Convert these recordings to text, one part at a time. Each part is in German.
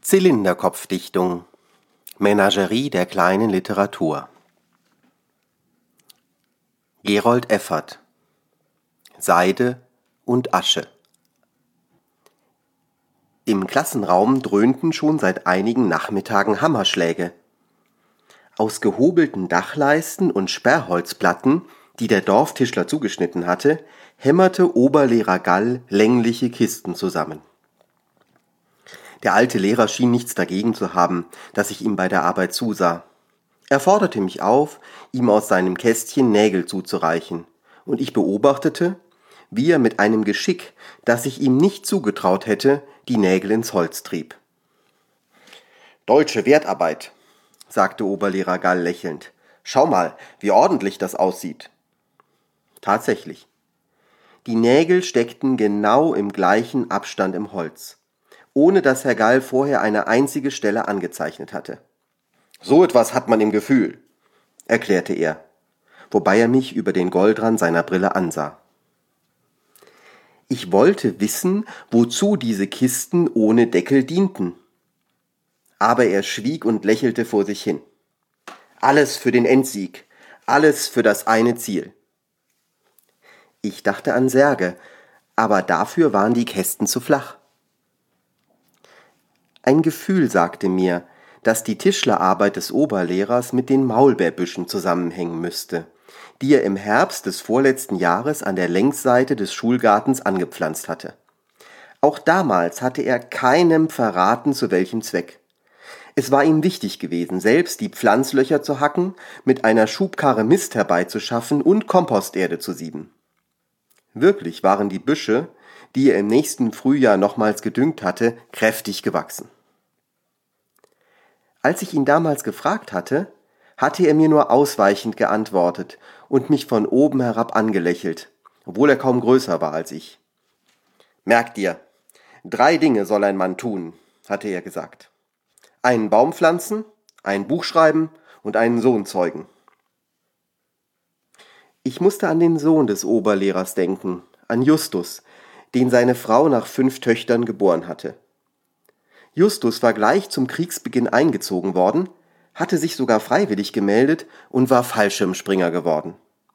Zylinderkopfdichtung. Menagerie der kleinen Literatur. Gerold Effert. Seide und Asche. Im Klassenraum dröhnten schon seit einigen Nachmittagen Hammerschläge. Aus gehobelten Dachleisten und Sperrholzplatten, die der Dorftischler zugeschnitten hatte, hämmerte Oberlehrer Gall längliche Kisten zusammen. Der alte Lehrer schien nichts dagegen zu haben, dass ich ihm bei der Arbeit zusah. Er forderte mich auf, ihm aus seinem Kästchen Nägel zuzureichen, und ich beobachtete, wie er mit einem Geschick, das ich ihm nicht zugetraut hätte, die Nägel ins Holz trieb. »Deutsche Wertarbeit«, sagte Oberlehrer Gall lächelnd. »Schau mal, wie ordentlich das aussieht.« Tatsächlich. Die Nägel steckten genau im gleichen Abstand im Holz, ohne dass Herr Gall vorher eine einzige Stelle angezeichnet hatte. »So etwas hat man im Gefühl«, erklärte er, wobei er mich über den Goldrand seiner Brille ansah. Ich wollte wissen, wozu diese Kisten ohne Deckel dienten. Aber er schwieg und lächelte vor sich hin. Alles für den Endsieg, alles für das eine Ziel. Ich dachte an Särge, aber dafür waren die Kästen zu flach. Ein Gefühl sagte mir, dass die Tischlerarbeit des Oberlehrers mit den Maulbeerbüschen zusammenhängen müsste, die er im Herbst des vorletzten Jahres an der Längsseite des Schulgartens angepflanzt hatte. Auch damals hatte er keinem verraten, zu welchem Zweck. Es war ihm wichtig gewesen, selbst die Pflanzlöcher zu hacken, mit einer Schubkarre Mist herbeizuschaffen und Komposterde zu sieben. Wirklich waren die Büsche, die er im nächsten Frühjahr nochmals gedüngt hatte, kräftig gewachsen. Als ich ihn damals gefragt hatte, hatte er mir nur ausweichend geantwortet und mich von oben herab angelächelt, obwohl er kaum größer war als ich. »Merk dir, 3 Dinge soll ein Mann tun«, hatte er gesagt. »Einen Baum pflanzen, ein Buch schreiben und einen Sohn zeugen.« Ich musste an den Sohn des Oberlehrers denken, an Justus, den seine Frau nach 5 Töchtern geboren hatte. Justus war gleich zum Kriegsbeginn eingezogen worden, hatte sich sogar freiwillig gemeldet und war Fallschirmspringer geworden.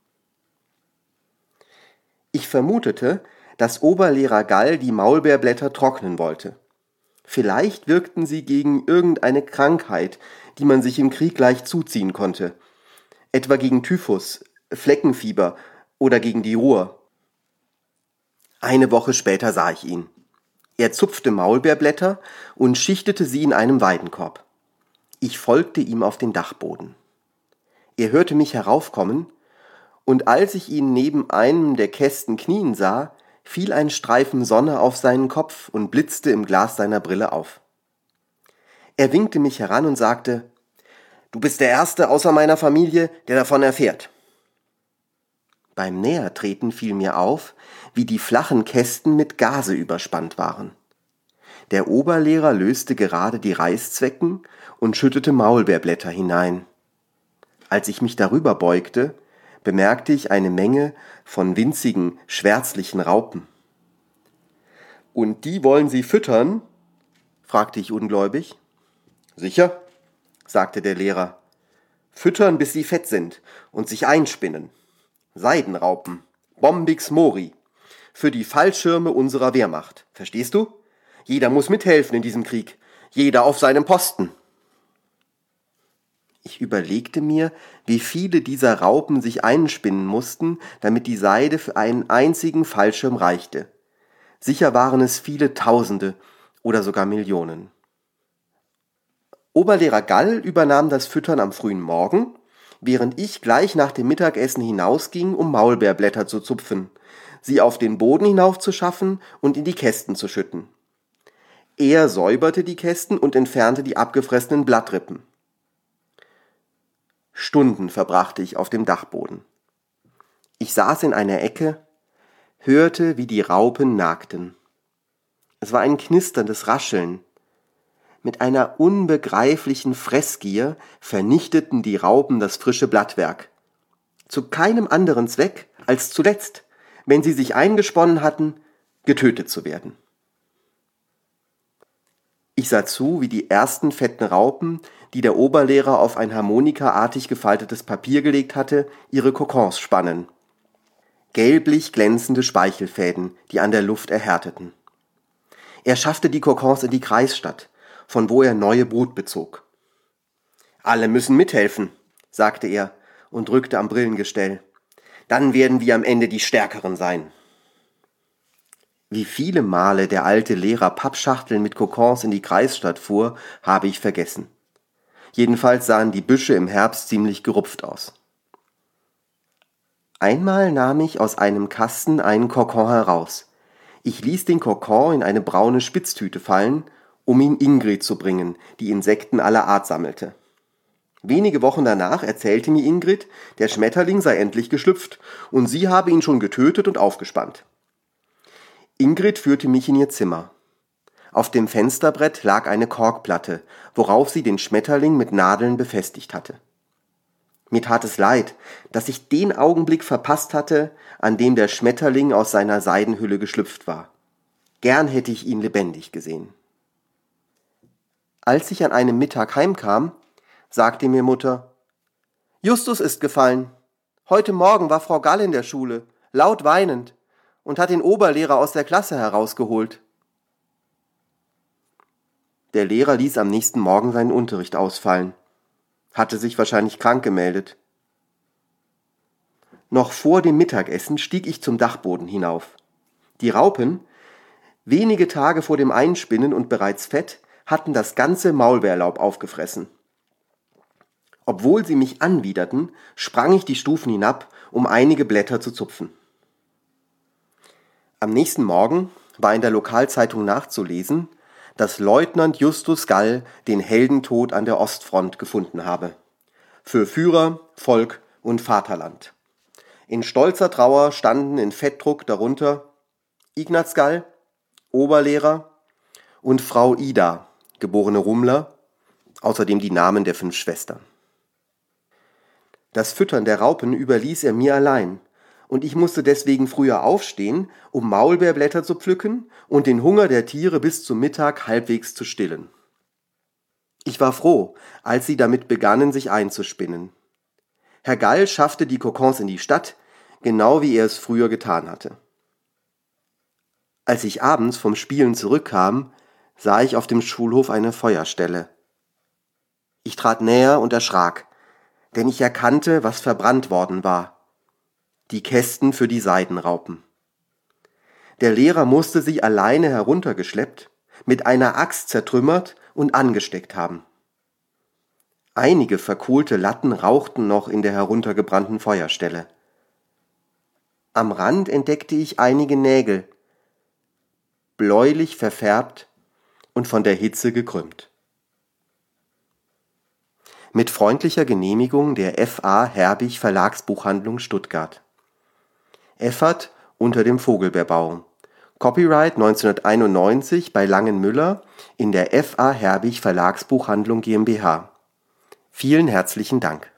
Ich vermutete, dass Oberlehrer Gall die Maulbeerblätter trocknen wollte. Vielleicht wirkten sie gegen irgendeine Krankheit, die man sich im Krieg leicht zuziehen konnte, etwa gegen Typhus, Fleckenfieber oder gegen die Ruhr. Eine Woche später sah ich ihn. Er zupfte Maulbeerblätter und schichtete sie in einem Weidenkorb. Ich folgte ihm auf den Dachboden. Er hörte mich heraufkommen, und als ich ihn neben einem der Kästen knien sah, fiel ein Streifen Sonne auf seinen Kopf und blitzte im Glas seiner Brille auf. Er winkte mich heran und sagte: »Du bist der Erste außer meiner Familie, der davon erfährt.« Beim Nähertreten fiel mir auf, wie die flachen Kästen mit Gase überspannt waren. Der Oberlehrer löste gerade die Reißzwecken und schüttete Maulbeerblätter hinein. Als ich mich darüber beugte, bemerkte ich eine Menge von winzigen, schwärzlichen Raupen. »Und die wollen Sie füttern?« fragte ich ungläubig. »Sicher«, sagte der Lehrer. »Füttern, bis sie fett sind und sich einspinnen. Seidenraupen, Bombix mori, für die Fallschirme unserer Wehrmacht. Verstehst du? Jeder muss mithelfen in diesem Krieg, jeder auf seinem Posten.« Ich überlegte mir, wie viele dieser Raupen sich einspinnen mussten, damit die Seide für einen einzigen Fallschirm reichte. Sicher waren es viele Tausende oder sogar Millionen. Oberlehrer Gall übernahm das Füttern am frühen Morgen, während ich gleich nach dem Mittagessen hinausging, um Maulbeerblätter zu zupfen, sie auf den Boden hinaufzuschaffen und in die Kästen zu schütten. Er säuberte die Kästen und entfernte die abgefressenen Blattrippen. Stunden verbrachte ich auf dem Dachboden. Ich saß in einer Ecke, hörte, wie die Raupen nagten. Es war ein knisterndes Rascheln. Mit einer unbegreiflichen Fressgier vernichteten die Raupen das frische Blattwerk. Zu keinem anderen Zweck, als zuletzt, wenn sie sich eingesponnen hatten, getötet zu werden. Ich sah zu, wie die ersten fetten Raupen, die der Oberlehrer auf ein harmonikaartig gefaltetes Papier gelegt hatte, ihre Kokons spannen. Gelblich glänzende Speichelfäden, die an der Luft erhärteten. Er schaffte die Kokons in die Kreisstadt, von wo er neue Brut bezog. »Alle müssen mithelfen«, sagte er und drückte am Brillengestell. »Dann werden wir am Ende die Stärkeren sein.« Wie viele Male der alte Lehrer Pappschachteln mit Kokons in die Kreisstadt fuhr, habe ich vergessen. Jedenfalls sahen die Büsche im Herbst ziemlich gerupft aus. Einmal nahm ich aus einem Kasten einen Kokon heraus. Ich ließ den Kokon in eine braune Spitztüte fallen, um ihn Ingrid zu bringen, die Insekten aller Art sammelte. Wenige Wochen danach erzählte mir Ingrid, der Schmetterling sei endlich geschlüpft und sie habe ihn schon getötet und aufgespannt. Ingrid führte mich in ihr Zimmer. Auf dem Fensterbrett lag eine Korkplatte, worauf sie den Schmetterling mit Nadeln befestigt hatte. Mir tat es leid, dass ich den Augenblick verpasst hatte, an dem der Schmetterling aus seiner Seidenhülle geschlüpft war. Gern hätte ich ihn lebendig gesehen. Als ich an einem Mittag heimkam, sagte mir Mutter: »Justus ist gefallen. Heute Morgen war Frau Gall in der Schule, laut weinend, und hat den Oberlehrer aus der Klasse herausgeholt.« Der Lehrer ließ am nächsten Morgen seinen Unterricht ausfallen. Hatte sich wahrscheinlich krank gemeldet. Noch vor dem Mittagessen stieg ich zum Dachboden hinauf. Die Raupen, wenige Tage vor dem Einspinnen und bereits fett, hatten das ganze Maulbeerlaub aufgefressen. Obwohl sie mich anwiderten, sprang ich die Stufen hinab, um einige Blätter zu zupfen. Am nächsten Morgen war in der Lokalzeitung nachzulesen, dass Leutnant Justus Gall den Heldentod an der Ostfront gefunden habe. Für Führer, Volk und Vaterland. In stolzer Trauer standen in Fettdruck darunter Ignaz Gall, Oberlehrer, und Frau Ida, geborene Rummler, außerdem die Namen der 5 Schwestern. Das Füttern der Raupen überließ er mir allein, und ich musste deswegen früher aufstehen, um Maulbeerblätter zu pflücken und den Hunger der Tiere bis zum Mittag halbwegs zu stillen. Ich war froh, als sie damit begannen, sich einzuspinnen. Herr Gall schaffte die Kokons in die Stadt, genau wie er es früher getan hatte. Als ich abends vom Spielen zurückkam, sah ich auf dem Schulhof eine Feuerstelle. Ich trat näher und erschrak, denn ich erkannte, was verbrannt worden war. Die Kästen für die Seidenraupen. Der Lehrer musste sie alleine heruntergeschleppt, mit einer Axt zertrümmert und angesteckt haben. Einige verkohlte Latten rauchten noch in der heruntergebrannten Feuerstelle. Am Rand entdeckte ich einige Nägel, bläulich verfärbt und von der Hitze gekrümmt. Mit freundlicher Genehmigung der F.A. Herbig Verlagsbuchhandlung Stuttgart. Effert unter dem Vogelbeerbau. Copyright 1991 bei Langenmüller in der F.A. Herbig Verlagsbuchhandlung GmbH. Vielen herzlichen Dank.